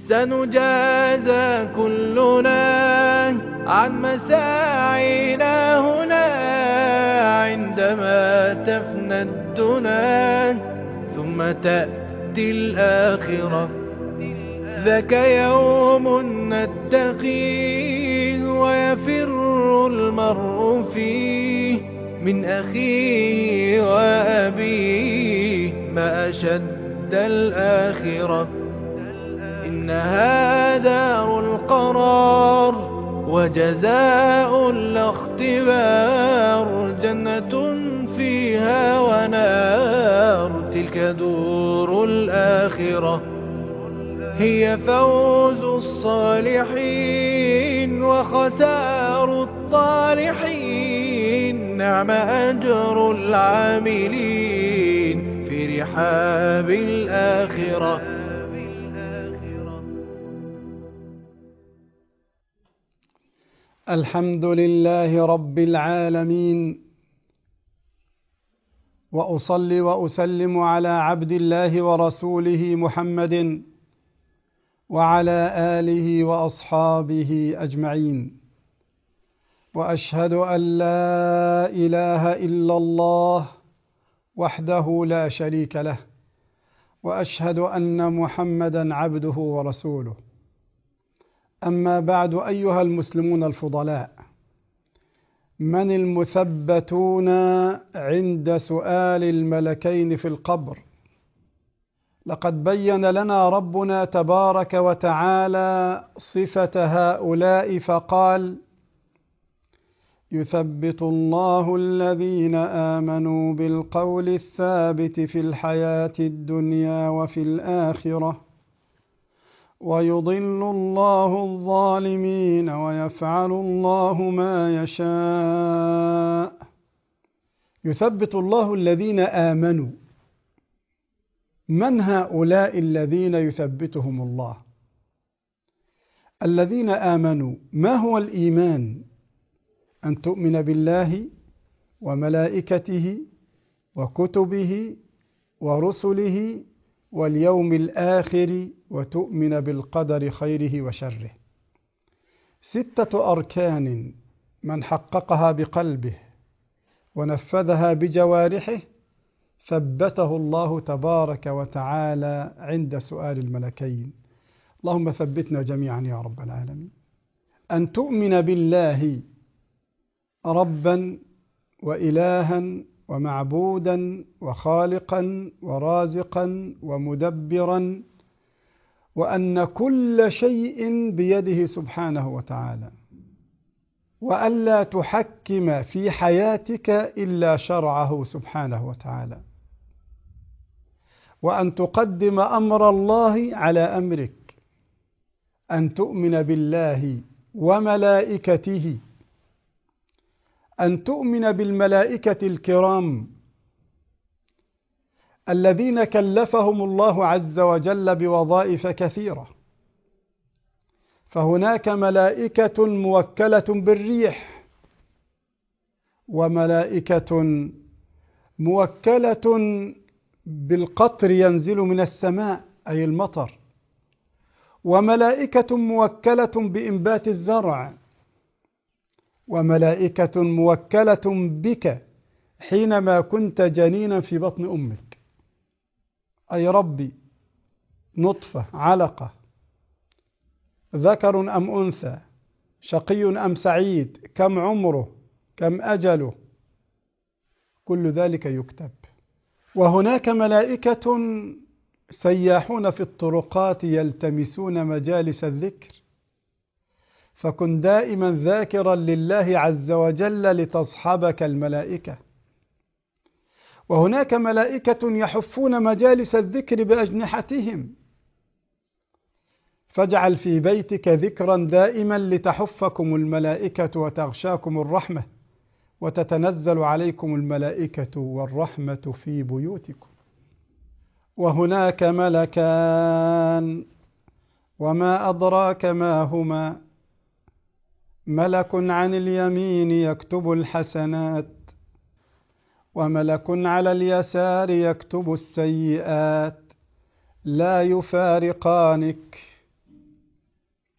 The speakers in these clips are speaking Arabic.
سنجازى كلنا عن مساعينا هنا عندما تفنى الدنا ثم تأتي الآخرة. ذاك يوم نتقيه ويفر المرء فيه من أخيه وأبيه ما أشد الآخرة. إنها دار القرار وجزاء لا اختبار، جنة فيها ونار تلك دور الآخرة. هي فوز الصالحين وخسار الطالحين، نعم أجر العاملين في رحاب الآخرة. الحمد لله رب العالمين، وأصلي وأسلم على عبد الله ورسوله محمد وعلى آله وأصحابه أجمعين، وأشهد أن لا إله إلا الله وحده لا شريك له، وأشهد أن محمدا عبده ورسوله. أما بعد، أيها المسلمون الفضلاء، من المثبتون عند سؤال الملكين في القبر؟ لقد بين لنا ربنا تبارك وتعالى صفة هؤلاء فقال: يثبت الله الذين آمنوا بالقول الثابت في الحياة الدنيا وفي الآخرة، ويضل الله الظالمين ويفعل الله ما يشاء. يثبت الله الذين آمنوا. من هؤلاء الذين يثبتهم الله؟ الذين آمنوا. ما هو الإيمان؟ أن تؤمن بالله وملائكته وكتبه ورسله واليوم الآخر، وتؤمن بالقدر خيره وشره. 6 أركان من حققها بقلبه ونفذها بجوارحه ثبته الله تبارك وتعالى عند سؤال الملكين. اللهم ثبتنا جميعا يا رب العالمين. أن تؤمن بالله ربا وإلها ومعبودا وخالقا ورازقا ومدبرا، وأن كل شيء بيده سبحانه وتعالى، وألا تحكم في حياتك إلا شرعه سبحانه وتعالى، وأن تقدم أمر الله على أمرك. أن تؤمن بالله وملائكته، أن تؤمن بالملائكة الكرام الذين كلفهم الله عز وجل بوظائف كثيرة. فهناك ملائكة موكلة بالريح، وملائكة موكلة بالقطر ينزل من السماء أي المطر، وملائكة موكلة بإنبات الزرع، وملائكة موكلة بك حينما كنت جنينا في بطن أمك. أي ربي، نطفة، علقة، ذكر أم أنثى، شقي أم سعيد، كم عمره، كم أجله، كل ذلك يكتب. وهناك ملائكة سياحون في الطرقات يلتمسون مجالس الذكر، فكن دائما ذاكرا لله عز وجل لتصحبك الملائكة. وهناك ملائكة يحفون مجالس الذكر بأجنحتهم، فاجعل في بيتك ذكرا دائما لتحفكم الملائكة وتغشاكم الرحمة وتتنزل عليكم الملائكة والرحمة في بيوتكم. وهناك ملكان، وما أدراك ما هما: ملك عن اليمين يكتب الحسنات، وملك على اليسار يكتب السيئات، لا يفارقانك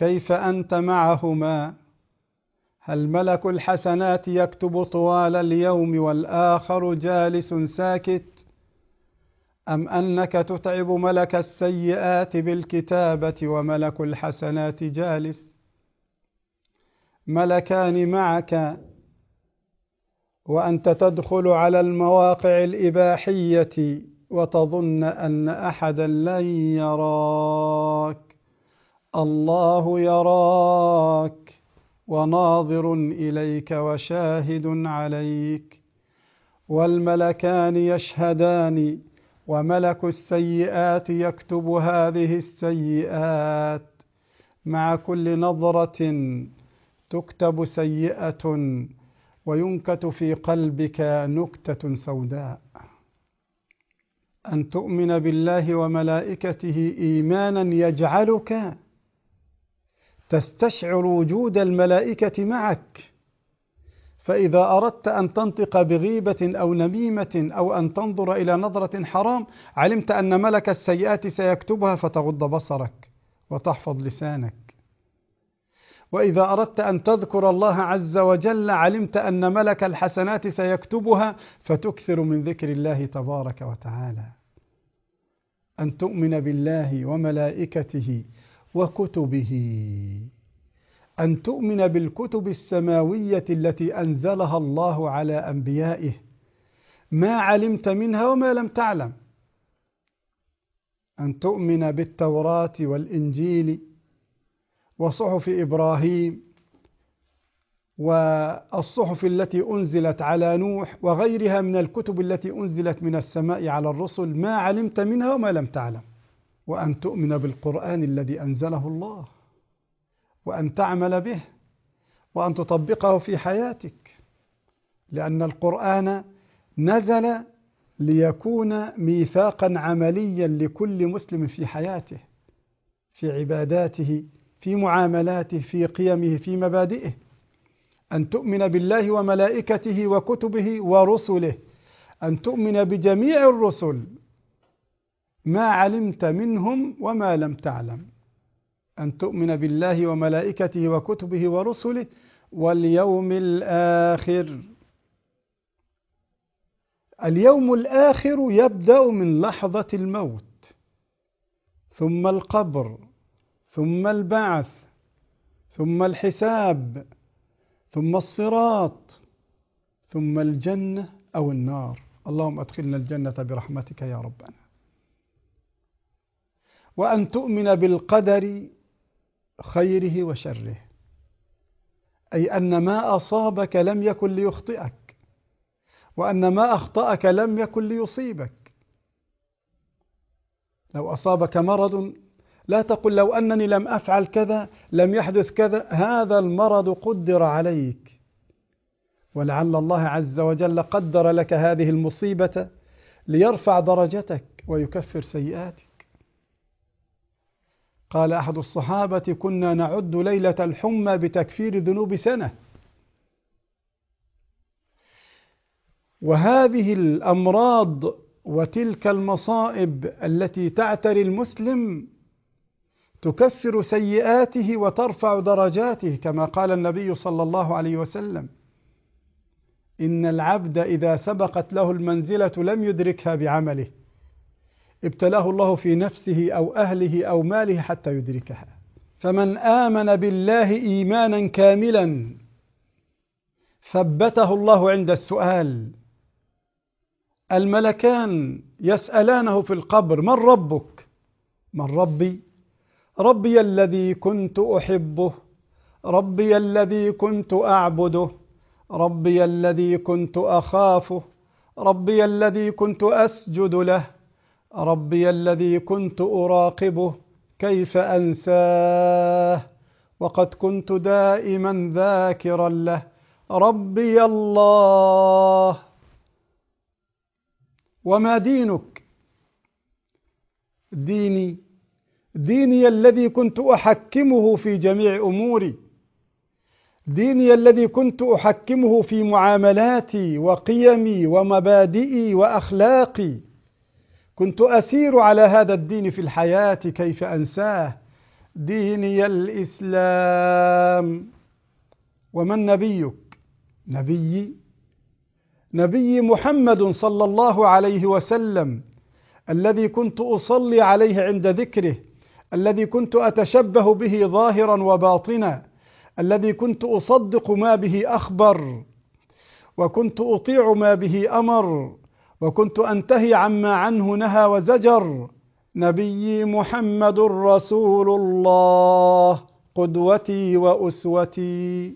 كيف أنت معهما؟ هل ملك الحسنات يكتب طوال اليوم والآخر جالس ساكت، أم أنك تتعب ملك السيئات بالكتابة وملك الحسنات جالس؟ ملكان معك وأنت تدخل على المواقع الإباحية وتظن أن أحدا لن يراك. الله يراك وناظر إليك وشاهد عليك، والملكان يشهدان، وملك السيئات يكتب هذه السيئات. مع كل نظرة تكتب سيئة وينكت في قلبك نكتة سوداء. أن تؤمن بالله وملائكته إيمانا يجعلك تستشعر وجود الملائكة معك، فإذا أردت أن تنطق بغيبة أو نميمة أو أن تنظر إلى نظرة حرام علمت أن ملك السيئات سيكتبها فتغض بصرك وتحفظ لسانك. وإذا أردت أن تذكر الله عز وجل علمت أن ملك الحسنات سيكتبها فتكثر من ذكر الله تبارك وتعالى. أن تؤمن بالله وملائكته وكتبه، أن تؤمن بالكتب السماوية التي أنزلها الله على أنبيائه، ما علمت منها وما لم تعلم. أن تؤمن بالتوراة والإنجيل وصحف إبراهيم والصحف التي أنزلت على نوح وغيرها من الكتب التي أنزلت من السماء على الرسل، ما علمت منها وما لم تعلم. وأن تؤمن بالقرآن الذي أنزله الله، وأن تعمل به، وأن تطبقه في حياتك، لأن القرآن نزل ليكون ميثاقا عمليا لكل مسلم في حياته، في عباداته، في معاملاته، في قيمه، في مبادئه. أن تؤمن بالله وملائكته وكتبه ورسله، أن تؤمن بجميع الرسل ما علمت منهم وما لم تعلم. أن تؤمن بالله وملائكته وكتبه ورسله واليوم الآخر. اليوم الآخر يبدأ من لحظة الموت، ثم القبر، ثم البعث، ثم الحساب، ثم الصراط، ثم الجنة أو النار. اللهم أدخلنا الجنة برحمتك يا ربنا. وأن تؤمن بالقدر خيره وشره، أي أن ما أصابك لم يكن ليخطئك، وأن ما أخطأك لم يكن ليصيبك. لو أصابك مرض لا تقل لو أنني لم أفعل كذا لم يحدث كذا، هذا المرض قدر عليك، ولعل الله عز وجل قدر لك هذه المصيبة ليرفع درجتك ويكفر سيئاتك. قال أحد الصحابة: كنا نعد ليلة الحمى بتكفير ذنوب سنة. وهذه الأمراض وتلك المصائب التي تعتري المسلم تكفر سيئاته وترفع درجاته، كما قال النبي صلى الله عليه وسلم: إن العبد إذا سبقت له المنزلة لم يدركها بعمله ابتلاه الله في نفسه أو أهله أو ماله حتى يدركها. فمن آمن بالله إيمانا كاملا ثبته الله عند السؤال. الملكان يسألانه في القبر: من ربك؟ من ربي؟ ربي الذي كنت أحبه، ربي الذي كنت أعبده، ربي الذي كنت أخافه، ربي الذي كنت أسجد له، ربي الذي كنت أراقبه، كيف أنساه وقد كنت دائما ذاكرا له، ربي الله. وما دينك؟ ديني الذي كنت أحكمه في جميع أموري، ديني الذي كنت أحكمه في معاملاتي وقيمي ومبادئي وأخلاقي، كنت أسير على هذا الدين في الحياة، كيف أنساه؟ ديني الإسلام. ومن نبيك؟ نبي محمد صلى الله عليه وسلم، الذي كنت أصلي عليه عند ذكره، الذي كنت أتشبه به ظاهرا وباطنا، الذي كنت أصدق ما به أخبر، وكنت أطيع ما به أمر، وكنت أنتهي عما عنه نهى وزجر. نبي محمد رسول الله، قدوتي وأسوتي.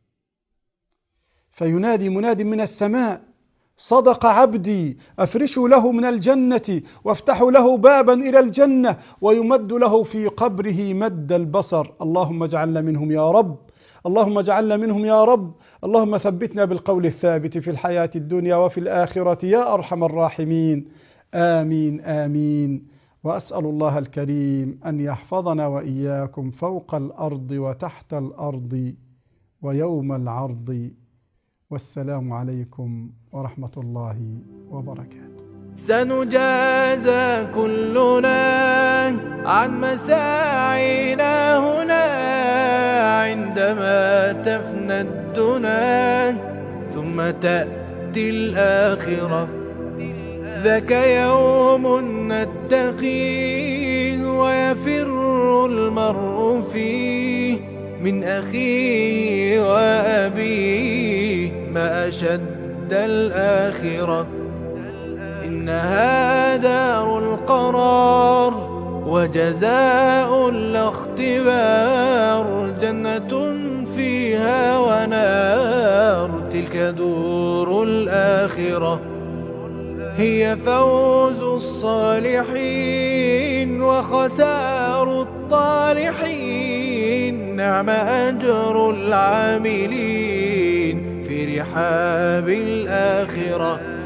فينادي مناد من السماء: صدق عبدي، أفرشوا له من الجنة وافتحوا له بابا إلى الجنة، ويمد له في قبره مد البصر. اللهم اجعلنا منهم يا رب، اللهم اجعلنا منهم يا رب. اللهم ثبتنا بالقول الثابت في الحياة الدنيا وفي الآخرة يا أرحم الراحمين. آمين آمين. وأسأل الله الكريم أن يحفظنا وإياكم فوق الأرض وتحت الأرض ويوم العرض. والسلام عليكم ورحمة الله وبركاته. سنجازى كلنا عن مساعينا هنا عندما تفنى الدنا، ثم تأتي الآخرة. ذاك يوم نتقيه ويفر المرء فيه من أخيه وأبيه، ما أشد الآخرة. إنها دار القرار وجزاء لا اختبار، جنة فيها ونار، تلك دور الآخرة. هي فوز الصالحين وخسار الطالحين، نعم أجر العاملين في رحاب الآخرة.